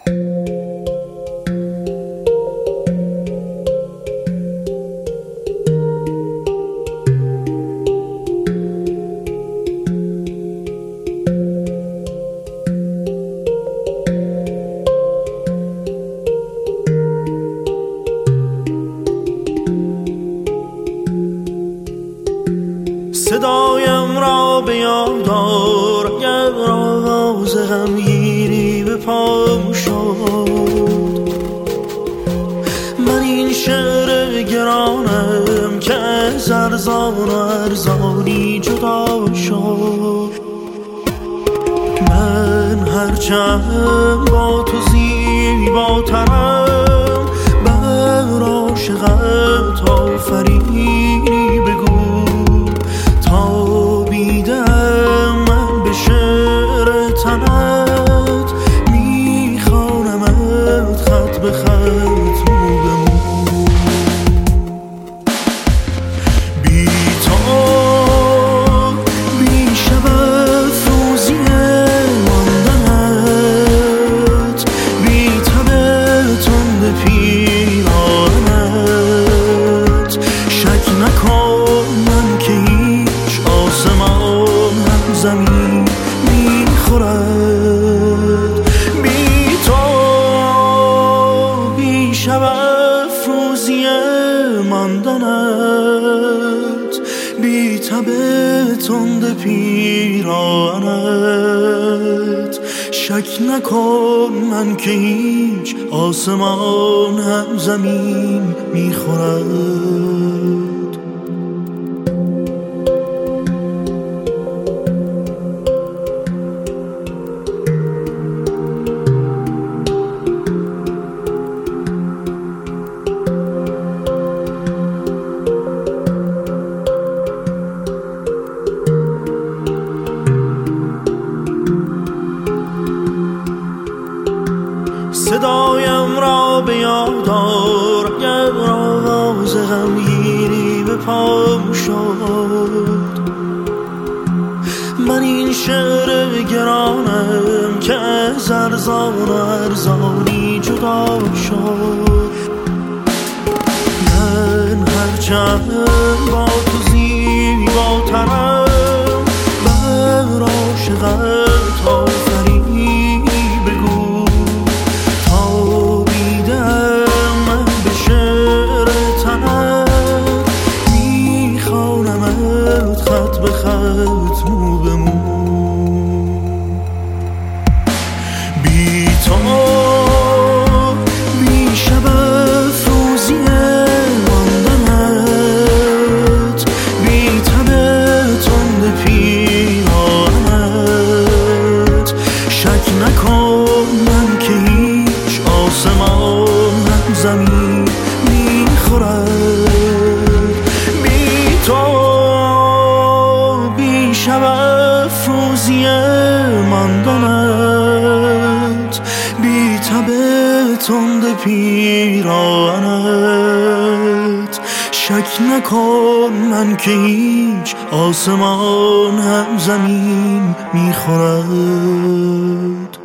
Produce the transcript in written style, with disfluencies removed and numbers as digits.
صدایم را به یاد آر اگر راز غمگینی به پام شد. من این شعر گرانم که از ارزان و ارزانی جدا شد. من هرچند با تو زیباترم بر عاشقت آفرینی بگو. تابیدم من به شعر تنت میخوانمت خط به خط مو به مو. بی تو بی شب افروزی ماندنت، بی تب تند پیرانت، شک نکن من که آسمان هم زمین میخورد. بی تو بی شب افروزی ماندنت، بی تب تند پیرانت، شک نکن من که هیچ آسمان هم زمین میخورد. صدایم را به یاد آر اگر راز غمگینی به پام شد. من این شعر گرانم که از ارزان و ارزانی جدا شد. من هرچند با تو زیباترم بر عاشقت آفرینی بگو. تابیدم من به شعر تنت میخوانمت خط به خط مو به مو. بی تو بی شب افروزی ماندنت، بی تب تند پیرانت، شک نکن من که هیچ آسمان هم زمین میخورد. بی تو بی شب افروزی ماندنت، بی تب تند پیرانت، شک نکن من که هیچ آسمان هم زمین میخورد.